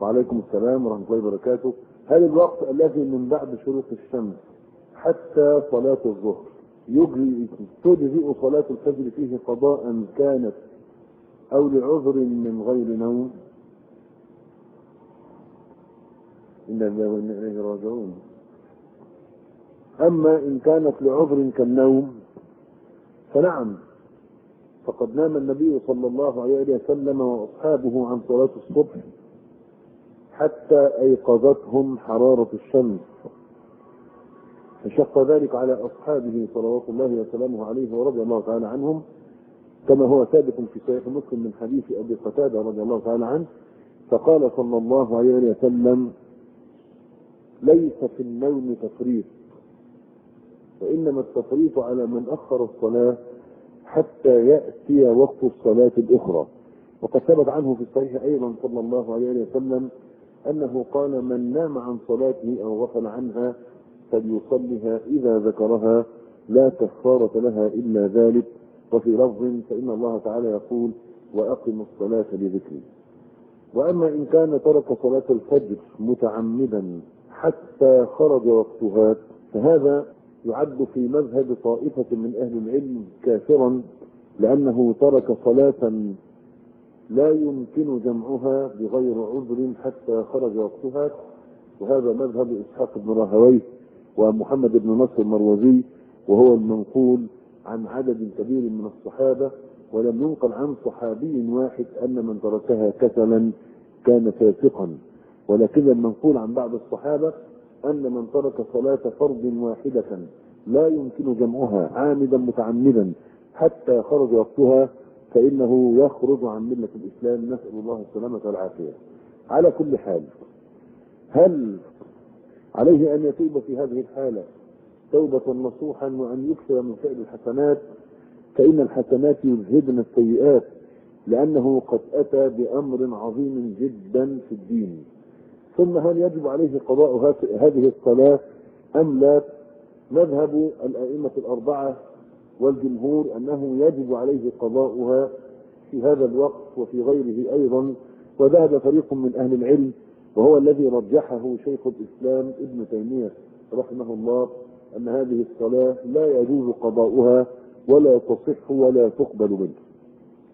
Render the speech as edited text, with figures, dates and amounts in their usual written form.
وعليكم السلام ورحمة الله وبركاته. هل الوقت الذي من بعد شروق الشمس حتى صلاة الظهر تجزئ صلاة الفجر فيه قضاء كانت أو لعذر من غير نوم؟ إنا لله وإنا إليه راجعون. أما إن كانت لعذر كالنوم فنعم، فقد نام النبي صلى الله عليه وسلم وأصحابه عن صلاة الصبح حتى أيقظتهم حرارة الشمس، فشق ذلك على أصحابه صلوات الله وسلامه عليه ورضي الله تعالى عنهم، كما هو ثابت في صحيح مسلم من حديث أبي قتادة رضي الله تعالى عنه، فقال صلى الله عليه وسلم: ليس في النوم تفريط، وإنما التفريط على من أخر الصلاة حتى يأتي وقت الصلاة الأخرى. وقد ثبت عنه في الصحيح أيضا صلى الله عليه وسلم أنه قال: من نام عن صلاته أو غفل عنها فليصلها إذا ذكرها، لا كفارة لها إلا ذلك. وفي لفظ: فإن الله تعالى يقول: وأقم الصلاة لذكري. وأما إن كان ترك صلاة الفجر متعمدا حتى خرج وقتها فهذا يعد في مذهب طائفة من أهل العلم كافرا، لأنه ترك صلاة لا يمكن جمعها بغير عذر حتى خرج وقتها، وهذا مذهب إسحاق بن راهويه ومحمد بن نصر المروزي، وهو المنقول عن عدد كبير من الصحابة، ولم ينقل عن صحابي واحد أن من تركها كسلا كان فاسقا، ولكن المنقول عن بعض الصحابة أن من ترك صلاة فرض واحدة لا يمكن جمعها عامدا متعمدا حتى خرج وقتها فإنه يخرج عن ملة الإسلام، نسأل الله السلامة والعافية. على كل حال، هل عليه أن يتوب في هذه الحالة توبة نصوحا وأن يكثر من فعل الحسنات، فإن الحسنات يذهبن السيئات، لأنه قد أتى بأمر عظيم جدا في الدين. ثم هل يجب عليه قضاء هذه الصلاة أم لا؟ مذهب الأئمة الأربعة والجمهور أنه يجب عليه قضاؤها في هذا الوقت وفي غيره أيضا، وذهب فريق من أهل العلم وهو الذي رجحه شيخ الإسلام ابن تيمية رحمه الله أن هذه الصلاة لا يجوز قضاؤها ولا تصح ولا تقبل منه.